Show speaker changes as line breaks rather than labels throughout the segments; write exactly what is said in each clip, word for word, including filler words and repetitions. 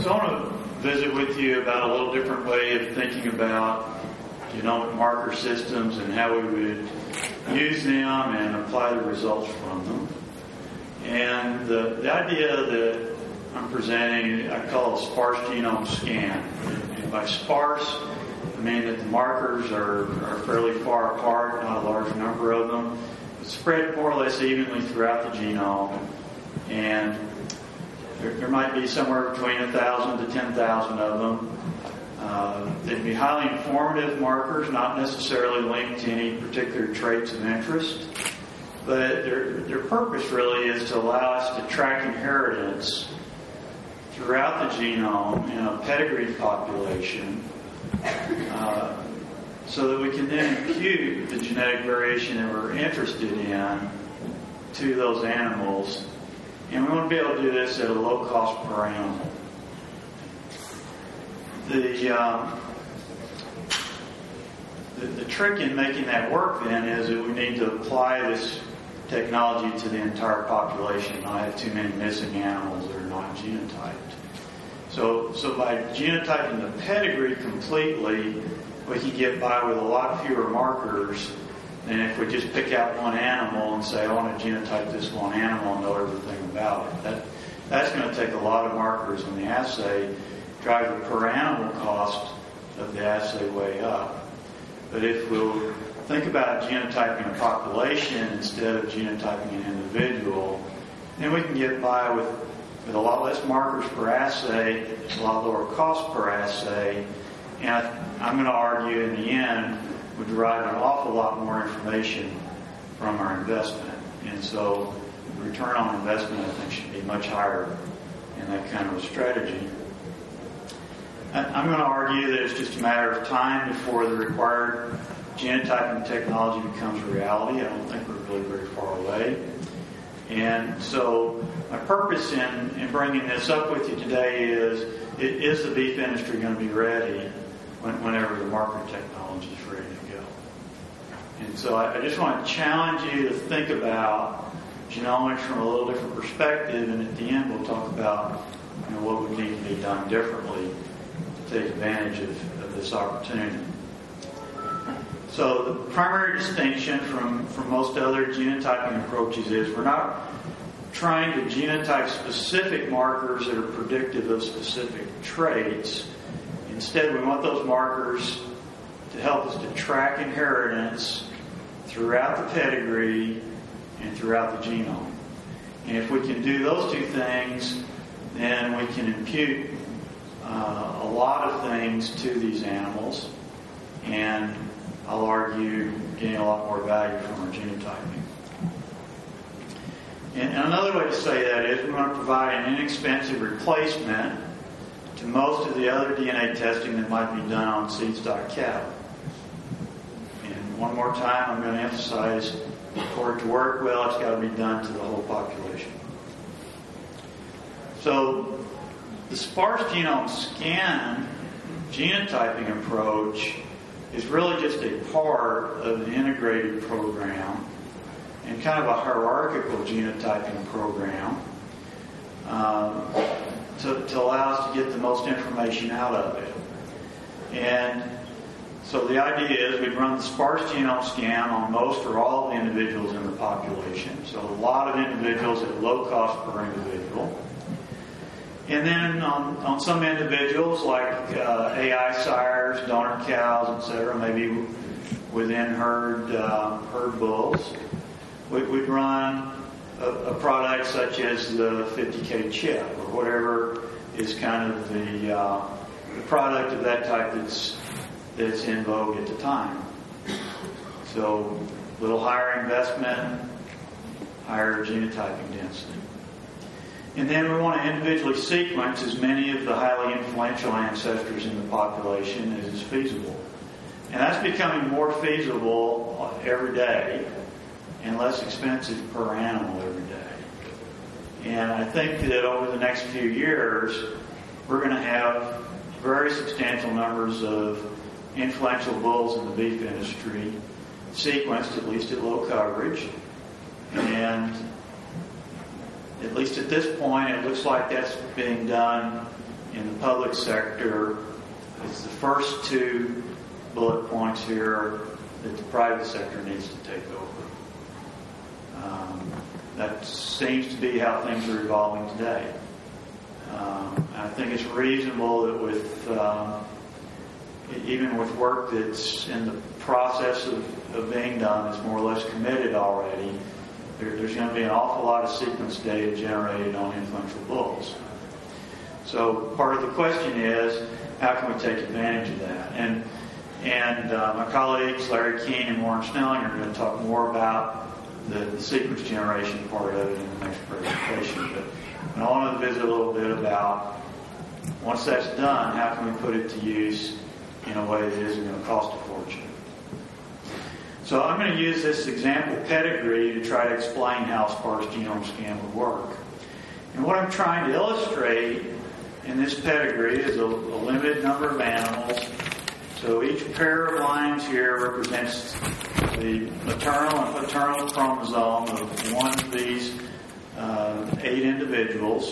So I want to visit with you about a little different way of thinking about genomic marker systems and how we would use them and apply the results from them. And the, the idea that I'm presenting, I call a sparse genome scan. And by sparse, I mean that the markers are, are fairly far apart, not a large number of them. It's spread more or less evenly throughout the genome. And there, there might be somewhere between one thousand to ten thousand of them. Uh, they'd be highly informative markers, not necessarily linked to any particular traits of interest. But their, their purpose really is to allow us to track inheritance throughout the genome in a pedigreed population uh, so that we can then impute the genetic variation that we're interested in to those animals. And we want to be able to do this at a low cost per animal. The, um, the, the trick in making that work then is that we need to apply this technology to the entire population, not have too many missing animals that are not genotyped. So, so by genotyping the pedigree completely, we can get by with a lot fewer markers than if we just pick out one animal and say, I want to genotype this one animal and know everything about it. That, that's going to take a lot of markers in the assay, drive the per animal cost of the assay way up. But if we'll think about genotyping a population instead of genotyping an individual, then we can get by with, with a lot less markers per assay, a lot lower cost per assay, and I'm going to argue in the end we derive an awful lot more information from our investment. And so the return on investment, I think, should be much higher in that kind of a strategy. I'm going to argue that it's just a matter of time before the required genotyping technology becomes a reality. I don't think we're really very far away. And so my purpose in, in bringing this up with you today is, it, is the beef industry going to be ready when, whenever the marker technology is ready to go? And so I, I just want to challenge you to think about genomics from a little different perspective, and at the end we'll talk about you know, what would need to be done differently to take advantage of, of this opportunity. So the primary distinction from, from most other genotyping approaches is we're not trying to genotype specific markers that are predictive of specific traits. Instead, we want those markers to help us to track inheritance throughout the pedigree and throughout the genome. And if we can do those two things, then we can impute uh, a lot of things to these animals, and I'll argue gain a lot more value from our genotyping. And another way to say that is we want to provide an inexpensive replacement to most of the other D N A testing that might be done on seed stock cattle. And one more time, I'm going to emphasize, for it to work well, it's got to be done to the whole population. So the sparse genome scan genotyping approach is really just a part of the integrated program and kind of a hierarchical genotyping program um, to, to allow us to get the most information out of it. And so the idea is we'd run the sparse genome scan on most or all of the individuals in the population. So a lot of individuals at low cost per individual. And then on, on some individuals, like uh, A I sires, donor cows, et cetera, maybe within herd uh, herd bulls, we, we'd run a, a product such as the fifty K chip or whatever is kind of the, uh, the product of that type that's that's in vogue at the time. So a little higher investment, higher genotyping density. And then we want to individually sequence as many of the highly influential ancestors in the population as is feasible. And that's becoming more feasible every day and less expensive per animal every day. And I think that over the next few years, we're going to have very substantial numbers of influential bulls in the beef industry sequenced, at least at low coverage. And at least at this point, it looks like that's being done in the public sector, it's the first two bullet points here that the private sector needs to take over. Um, that seems to be how things are evolving today. Um, I think it's reasonable that with um, even with work that's in the process of, of being done, it's more or less committed already, there, there's going to be an awful lot of sequence data generated on influential bulls. So part of the question is, how can we take advantage of that? And and uh, my colleagues Larry Keene and Warren Snelling are going to talk more about the, the sequence generation part of it in the next presentation. But and I want to visit a little bit about, once that's done, how can we put it to use in a way that isn't going to cost a fortune. So I'm going to use this example pedigree to try to explain how sparse genome scan would work. And what I'm trying to illustrate in this pedigree is a, a limited number of animals. So each pair of lines here represents the maternal and paternal chromosome of one of these uh, eight individuals.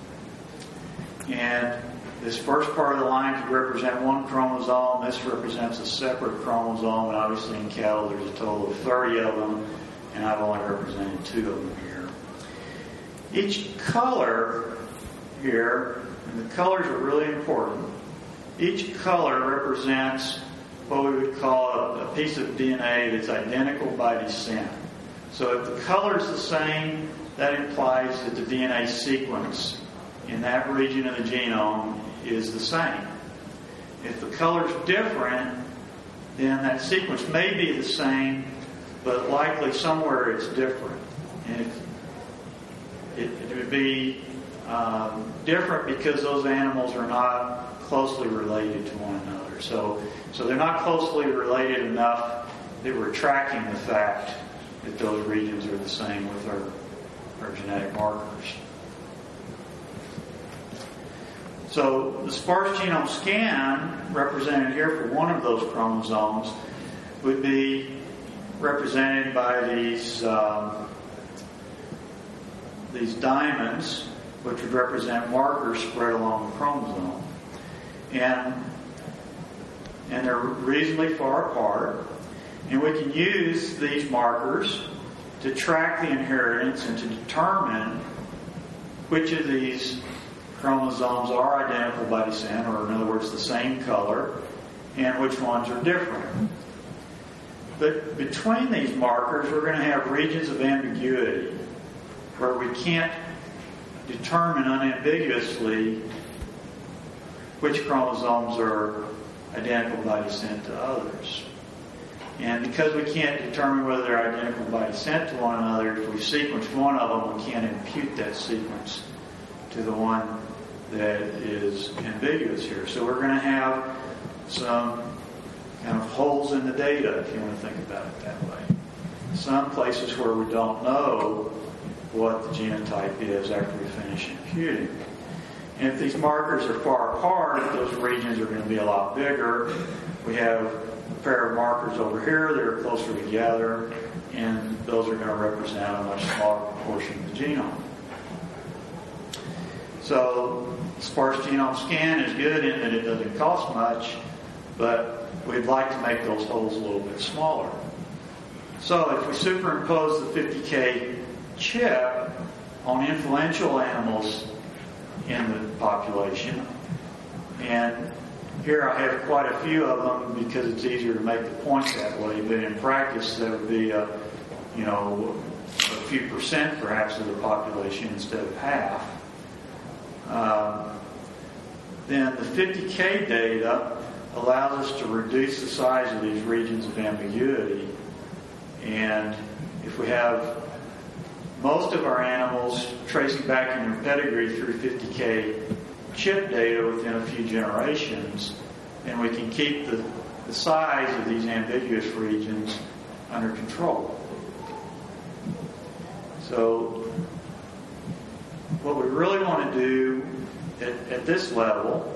And this first part of the line could represent one chromosome. This represents a separate chromosome. And obviously in cattle there's a total of thirty of them. And I've only represented two of them here. Each color here, and the colors are really important, each color represents what we would call a, a piece of D N A that's identical by descent. So if the color is the same, that implies that the D N A sequence in that region of the genome is the same. If the color is different, then that sequence may be the same, but likely somewhere it's different. And if it, it would be um, different because those animals are not closely related to one another. So, so they're not closely related enough that we're tracking the fact that those regions are the same with our, our genetic markers. So the sparse genome scan, represented here for one of those chromosomes, would be represented by these um, these diamonds, which would represent markers spread along the chromosome. And, and they're reasonably far apart. And we can use these markers to track the inheritance and to determine which of these chromosomes are identical by descent, or in other words, the same color, and which ones are different. But between these markers, we're going to have regions of ambiguity where we can't determine unambiguously which chromosomes are identical by descent to others. And because we can't determine whether they're identical by descent to one another, if we sequence one of them, we can't impute that sequence to the one that is ambiguous here. So we're going to have some kind of holes in the data, if you want to think about it that way. Some places where we don't know what the genotype is after we finish imputing. And if these markers are far apart, those regions are going to be a lot bigger. We have a pair of markers over here that are closer together, and those are going to represent a much smaller proportion of the genome. So sparse genome scan is good in that it doesn't cost much, but we'd like to make those holes a little bit smaller. So if we superimpose the fifty K chip on influential animals in the population, and here I have quite a few of them because it's easier to make the points that way, but in practice that would be a, you know, a few percent perhaps of the population instead of half. Um, then the fifty K data allows us to reduce the size of these regions of ambiguity, and if we have most of our animals tracing back in their pedigree through fifty K chip data within a few generations, then we can keep the, the size of these ambiguous regions under control. So what we really want to do at, at this level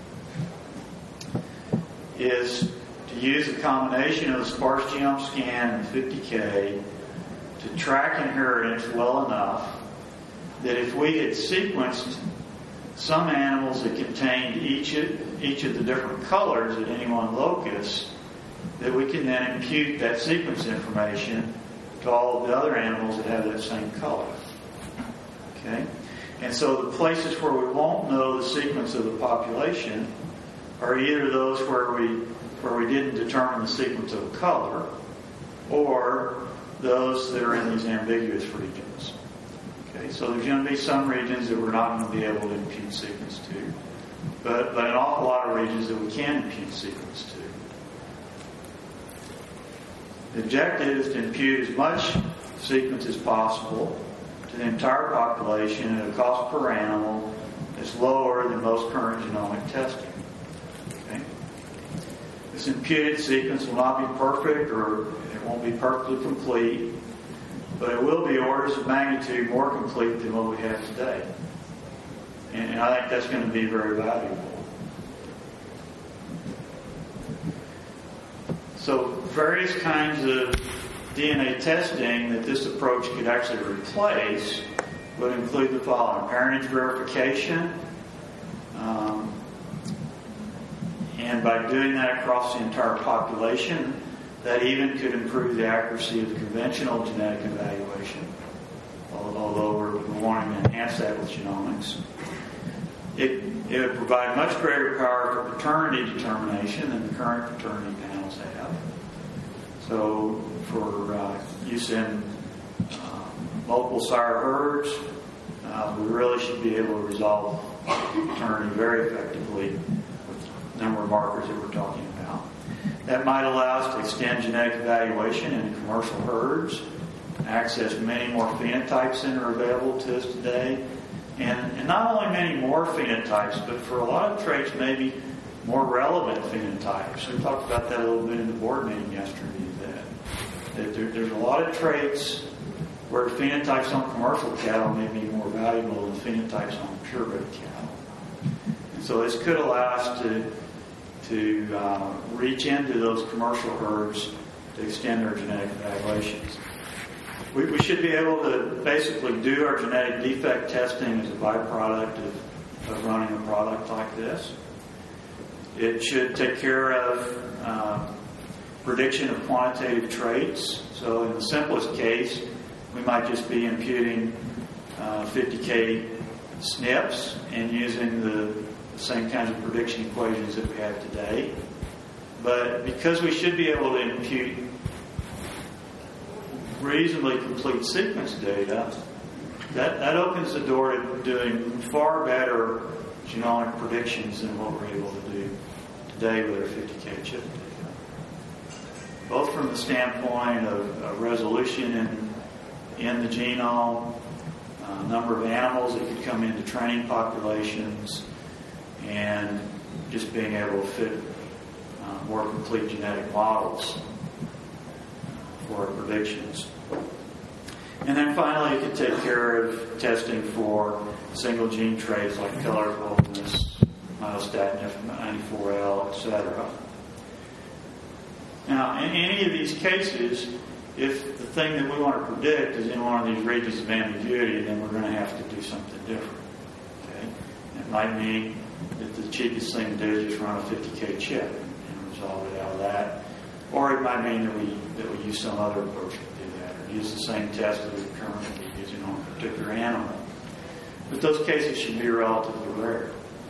is to use a combination of the sparse genome scan and fifty K to track inheritance well enough that if we had sequenced some animals that contained each of, each of the different colors at any one locus, that we can then impute that sequence information to all of the other animals that have that same color. Okay? And so the places where we won't know the sequence of the population are either those where we where we didn't determine the sequence of color, or those that are in these ambiguous regions. Okay, so there's going to be some regions that we're not going to be able to impute sequence to, but, but an awful lot of regions that we can impute sequence to. The objective is to impute as much sequence as possible to the entire population at a cost per animal that's lower than most current genomic testing. Okay? This imputed sequence will not be perfect, or it won't be perfectly complete, but it will be orders of magnitude more complete than what we have today. And, and I think that's going to be very valuable. So various kinds of D N A testing that this approach could actually replace would include the following: parentage verification, um, and by doing that across the entire population, that even could improve the accuracy of the conventional genetic evaluation, although we're wanting to enhance that with genomics. It, it would provide much greater power for paternity determination than the current paternity panels have. So for uh, use in uh, multiple sire herds, uh, we really should be able to resolve paternity very effectively with the number of markers that we're talking about. That might allow us to extend genetic evaluation into commercial herds, access many more phenotypes than are available to us today, and, and not only many more phenotypes, but for a lot of traits, maybe more relevant phenotypes. We talked about that a little bit in the board meeting yesterday. That, that there, there's a lot of traits where phenotypes on commercial cattle may be more valuable than phenotypes on purebred cattle. And so this could allow us to to uh, reach into those commercial herds to extend our genetic evaluations. We, we should be able to basically do our genetic defect testing as a byproduct of, of running a product like this. It should take care of uh, prediction of quantitative traits. So in the simplest case, we might just be imputing uh, fifty K S N Ps and using the same kinds of prediction equations that we have today. But because we should be able to impute reasonably complete sequence data, that, that opens the door to doing far better genomic predictions than what we're able to do today with our fifty K chip data. Both from the standpoint of, of resolution in, in the genome, uh, number of animals that could come into training populations, and just being able to fit uh, more complete genetic models for our predictions. And then finally, it can take care of testing for single gene traits like colorableness, myostatin F ninety-four L, et cetera. Now, in any of these cases, if the thing that we want to predict is in one of these regions of ambiguity, then we're going to have to do something different. Okay? It might mean that the cheapest thing to do is just run a fifty K chip and resolve it out of that. Or it might mean that we that we use some other approach to do that, or use the same test that we're currently using on a particular animal. But those cases should be relatively rare.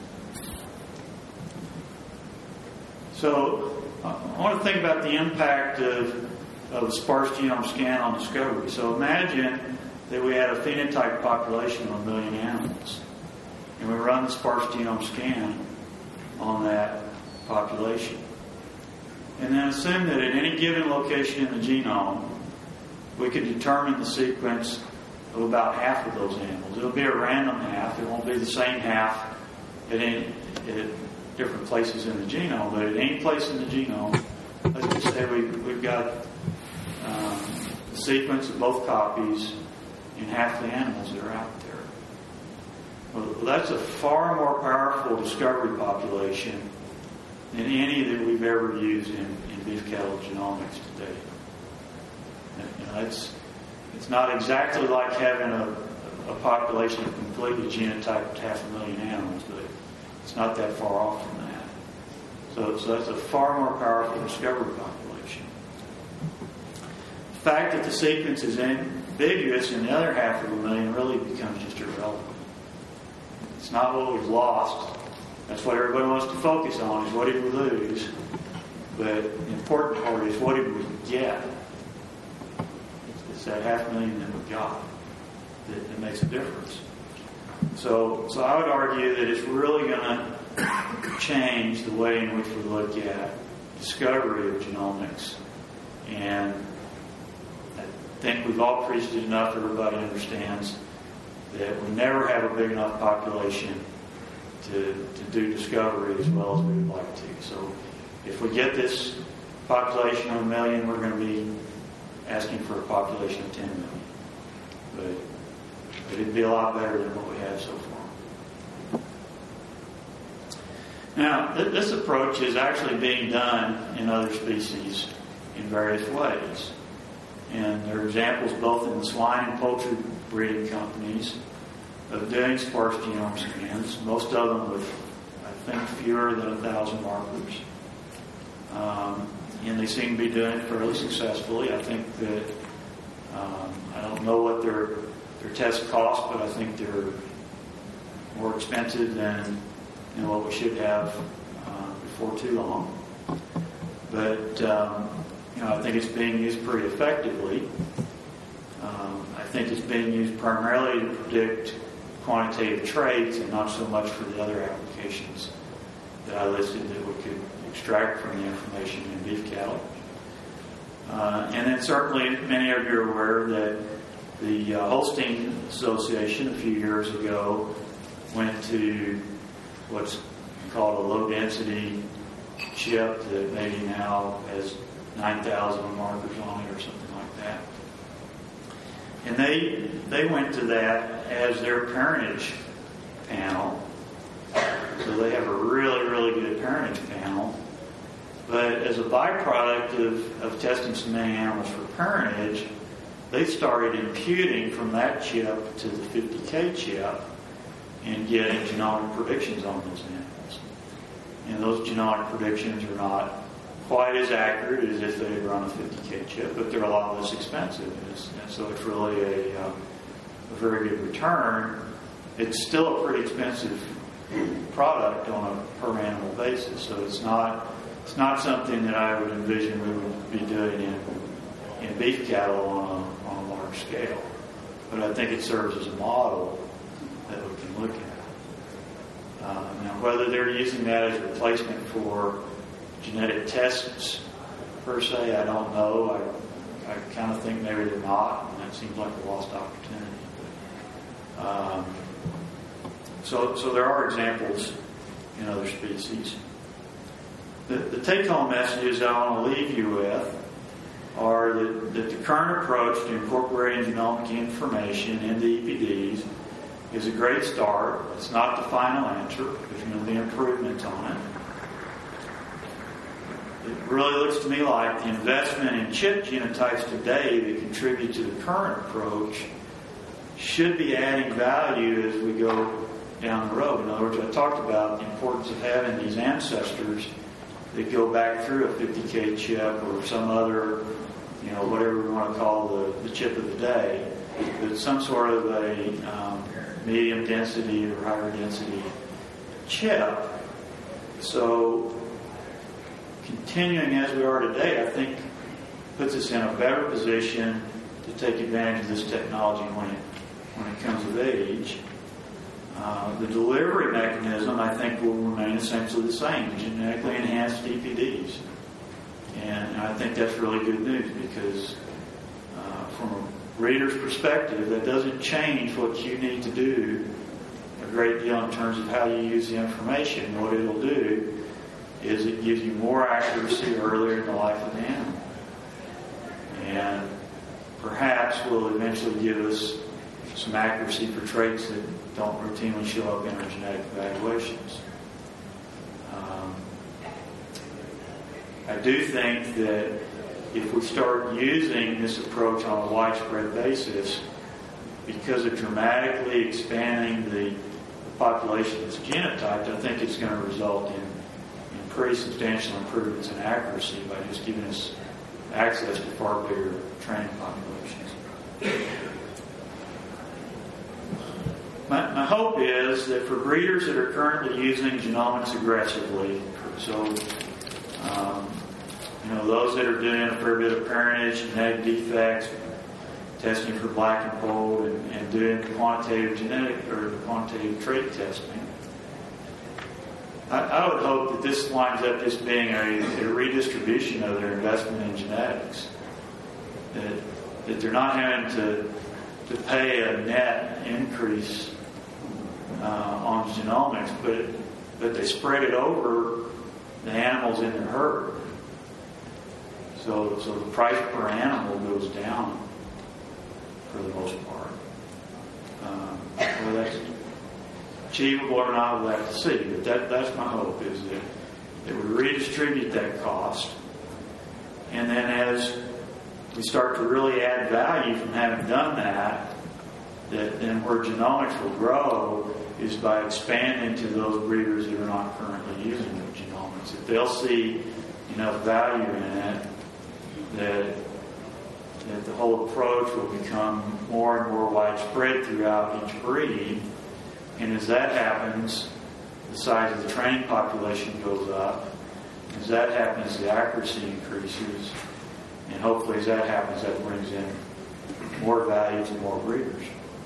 So I want to think about the impact of, of a sparse genome scan on discovery. So imagine that we had a phenotype population of a million animals, and we run the sparse genome scan on that population. And then assume that at any given location in the genome, we could determine the sequence of about half of those animals. It'll be a random half. It won't be the same half at any at different places in the genome, but at any place in the genome, let's just say we, we've got um, the sequence of both copies in half the animals that are out there. Well, that's a far more powerful discovery population than any that we've ever used in, in beef cattle genomics today. You know, it's, it's not exactly like having a, a a population of completely genotyped half a million animals, but it's not that far off from that. So, so that's a far more powerful discovery population. The fact that the sequence is ambiguous in the other half of a million really becomes just irrelevant. It's not what we've lost. That's what everybody wants to focus on, is what did we lose. But the important part is, what did we get? It's, it's that half million that we got that, that makes a difference. So, so I would argue that it's really going to change the way in which we look at discovery of genomics. And I think we've all preached it enough, everybody understands that we never have a big enough population to, to do discovery as well as we would like to. So if we get this population of a million, we're going to be asking for a population of ten million. But, but it'd be a lot better than what we have so far. Now, th- this approach is actually being done in other species in various ways. And there are examples both in the swine and poultry breeding companies of doing sparse genome scans, most of them with, I think, fewer than a thousand markers. Um, and they seem to be doing it fairly successfully. I think that, um, I don't know what their their tests cost, but I think they're more expensive than, you know, what we should have uh, before too long. But, um, you know, I think it's being used pretty effectively. Um, I think it's being used primarily to predict quantitative traits and not so much for the other applications that I listed that we could extract from the information in beef cattle. Uh, and then certainly many of you are aware that the uh, Holstein Association a few years ago went to what's called a low-density chip that maybe now has nine thousand markers on it or something like that. And they they went to that as their parentage panel. So they have a really, really good parentage panel. But as a byproduct of, of testing so many animals for parentage, they started imputing from that chip to the fifty K chip and getting genomic predictions on those animals. And those genomic predictions are not quite as accurate as if they had run a fifty K chip, but they're a lot less expensive. And, and so it's really a, um, a very good return. It's still a pretty expensive product on a per animal basis, so it's not it's not something that I would envision we would be doing in in beef cattle on a, on a large scale. But I think it serves as a model that we can look at. Uh, now, whether they're using that as a replacement for genetic tests per se, I don't know. I, I kind of think maybe they're not, and that seems like a lost opportunity. But, um, so, so there are examples in other species. The, the take-home messages I want to leave you with are that, that the current approach to incorporating genomic information into E P Ds is a great start. It's not the final answer. There's going to be improvements on it. It really looks to me like the investment in chip genotypes today that contribute to the current approach should be adding value as we go down the road. In other words, I talked about the importance of having these ancestors that go back through a fifty K chip or some other, you know, whatever we want to call the, the chip of the day, but some sort of a um, medium density or higher density chip. So continuing as we are today, I think puts us in a better position to take advantage of this technology when it when it comes of age. Uh, the delivery mechanism, I think, will remain essentially the same, genetically enhanced E P Ds. And I think that's really good news because uh, from a reader's perspective, that doesn't change what you need to do a great deal in terms of how you use the information. What it'll do is it gives you more accuracy earlier in the life of the animal. And perhaps will eventually give us some accuracy for traits that don't routinely show up in our genetic evaluations. Um, I do think that if we start using this approach on a widespread basis, because of dramatically expanding the population that's genotyped, I think it's going to result in, in pretty substantial improvements in accuracy by just giving us access to far bigger training populations. My, my hope is that for breeders that are currently using genomics aggressively, so um, you know those that are doing a fair bit of parentage, genetic defects, testing for black and gold, and, and doing quantitative genetic or quantitative trait testing, I, I would hope that this winds up just being a, a redistribution of their investment in genetics. That that they're not having to to pay a net increase uh, on genomics, but but they spread it over the animals in their herd. So so the price per animal goes down for the most part. Um, whether that's achievable or not, we'll have to see. But that that's my hope, is that that we redistribute that cost, and then as we start to really add value from having done that, that then where genomics will grow is by expanding to those breeders that are not currently using the genomics. If they'll see enough value in it, that, that the whole approach will become more and more widespread throughout each breed. And as that happens, the size of the training population goes up. As that happens, the accuracy increases. And hopefully as that happens, that brings in more value to more breeders.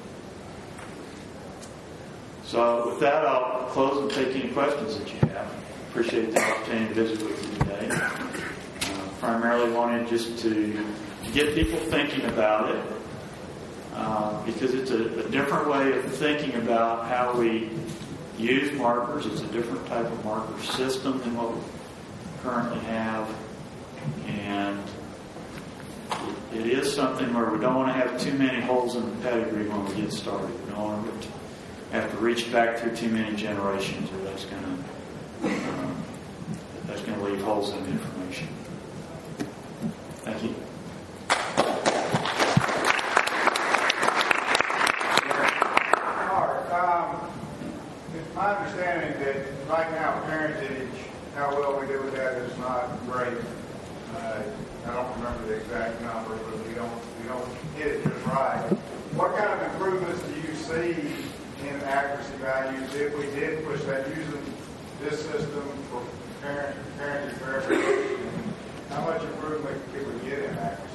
So with that, I'll close and take any questions that you have. Appreciate the opportunity to visit with you today. Uh, primarily wanted just to get people thinking about it, uh, because it's a, a different way of thinking about how we use markers. It's a different type of marker system than what we currently have. And it is something where we don't want to have too many holes in the pedigree when we get started. We don't want to have to reach back through too many generations, or that's going to um, that's going to leave holes in the information. Thank you.
Mark, um, it's my understanding that right now parentage, how well we do with that is not great. Uh, I don't remember the exact number, but we don't we don't hit it just right. What kind of improvements do you see in accuracy values if we did push that using this system for parent parenting verification? How much improvement could we get in accuracy?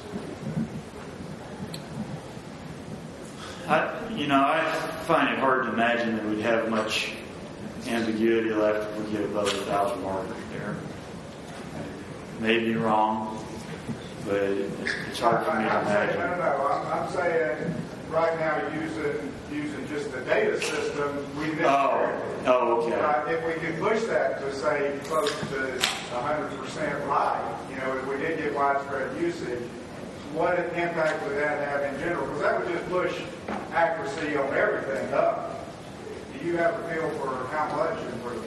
I, you know, I find it hard to imagine that we'd have much ambiguity left if we get above a thousand markers there. Maybe wrong, but it's hard for me to imagine.
No, no, no. I'm, I'm saying right now using using just the data system, we missed
Oh, oh, okay.
Uh, if we could push that to say close to one hundred percent right, you know, if we did get widespread usage, what impact would that have in general? Because that would just push accuracy on everything up. Do you have a feel for how much improvement?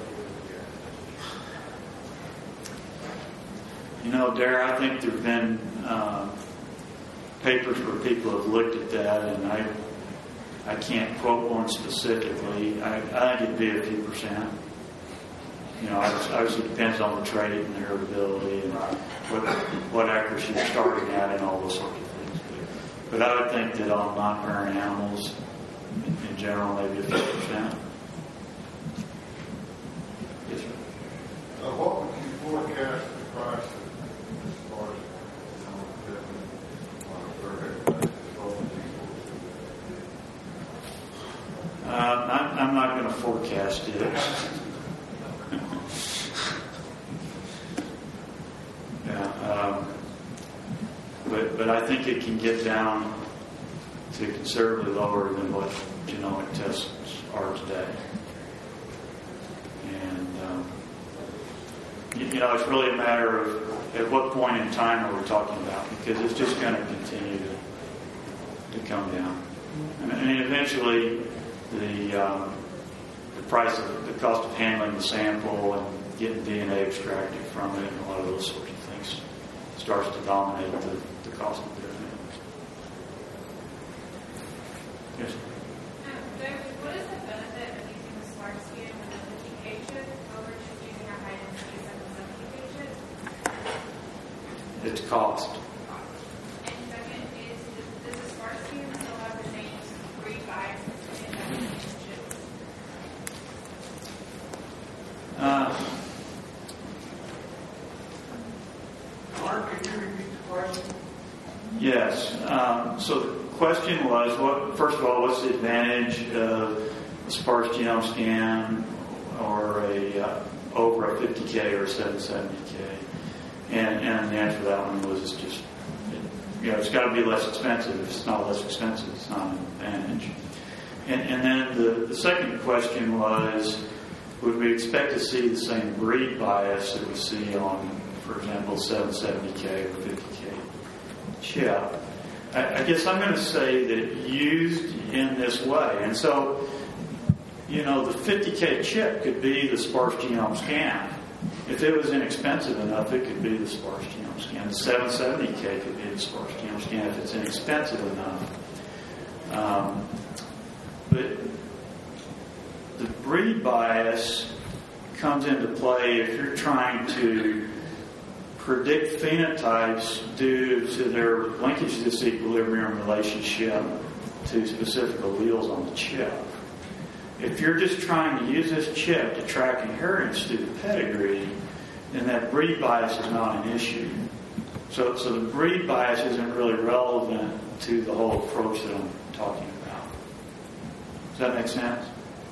You know, Dare, I think there have been uh, papers where people have looked at that, and I I can't quote one specifically. I, I think it'd be a few percent. You know, obviously it depends on the trait and the heritability and what what accuracy you're starting at and all those sorts of things. But, but I would think that on non-parent animals, in, in general, maybe a few percent. Yes, sir.
So what would you forecast the price as far as
uh, I'm, I'm not going to forecast it. yeah, um, but but I think it can get down to considerably lower than what genomic tests are today. And um, you, you know, it's really a matter of at what point in time are we talking about, because it's just going to continue to to come down. I mean, I mean eventually the um, the price of the cost of handling the sample and getting D N A extracted from it and a lot of those sorts of things starts to dominate the, the cost of doing Yes.
Um, David, what is the benefit of using the smart scan with a fifty K chip over just using a high-density seven seventy K chip?
It's cost.
And second is, does the smart scan still have the same read biases and the chips?
Uh,
Mark, could you repeat the question?
yes. Um, so the question was, what? First of all, what's the advantage of a sparse genome scan or a uh, over a fifty K or a seven seventy K? And, and the answer to that one was, it's just, it, you know, it's got to be less expensive. If it's not less expensive, it's not an advantage. And, and then the, the second question was, would we expect to see the same breed bias that we see on, for example, seven seventy K or fifty K chip? I, I guess I'm going to say that used in this way. And so, you know, the fifty K chip could be the sparse genome scan. If it was inexpensive enough, it could be the sparse genome scan. The seven seventy K could be the sparse genome scan if it's inexpensive enough. Um, but the breed bias comes into play if you're trying to predict phenotypes due to their linkage disequilibrium relationship to specific alleles on the chip. If you're just trying to use this chip to track inheritance through the pedigree, then that breed bias is not an issue. So, so the breed bias isn't really relevant to the whole approach that I'm talking about. Does that make sense?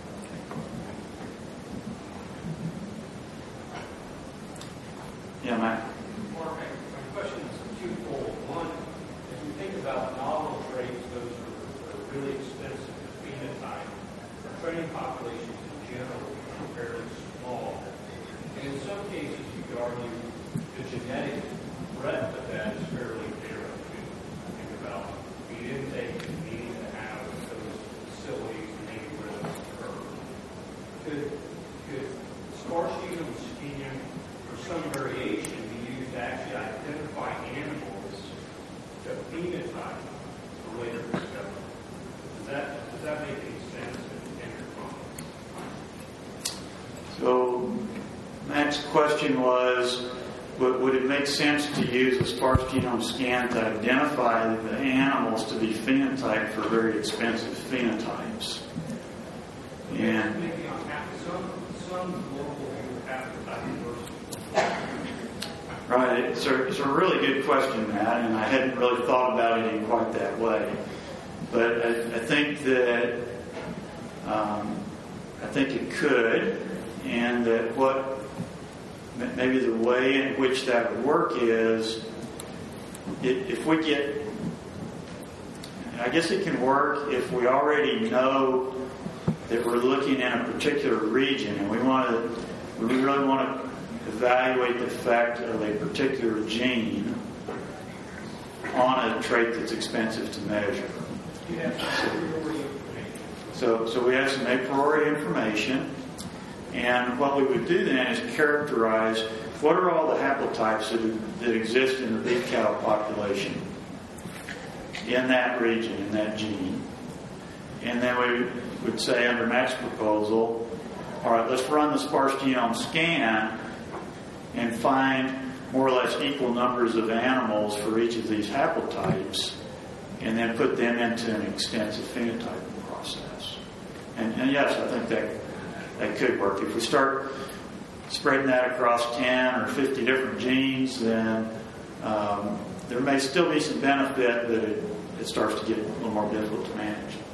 Yeah, Matt?
Mark, my question is twofold. One, as we think about novel traits, those are, are really expensive to phenotype. Our training populations in general are fairly small. And in some cases, you could argue the genetic breadth of that is fairly narrow, too. Think about feed intake and needing to have those facilities and maybe where those occur. Could, could sparse genome scan or some variation be used to actually identify animals to phenotype for later discovery? Does that, does that make any sense in, in your comments?
So, Matt's question was, would, would it make sense to use a sparse genome scan to identify the animals to be phenotyped for very expensive phenotypes? And
maybe on half, some, some local haplotype versus.
right, it's a, it's a really good question, Matt, and I hadn't really thought about it in quite that way. But I, I think that um, I think it could, and that what maybe the way in which that would work is if we get, I guess it can work if we already know that we're looking in a particular region and we want to, we really want to evaluate the effect of a particular gene on a trait that's expensive to measure.
You have some a priori information.
So, so we have some a priori information, and what we would do then is characterize what are all the haplotypes that, that exist in the beef cattle population in that region, in that gene. And then we would say under Matt's proposal, all right, let's run the sparse genome scan and find more or less equal numbers of animals for each of these haplotypes, and then put them into an extensive phenotyping process. And, and yes, I think that that could work. If we start spreading that across ten or fifty different genes, then um, there may still be some benefit, but it, it starts to get a little more difficult to manage.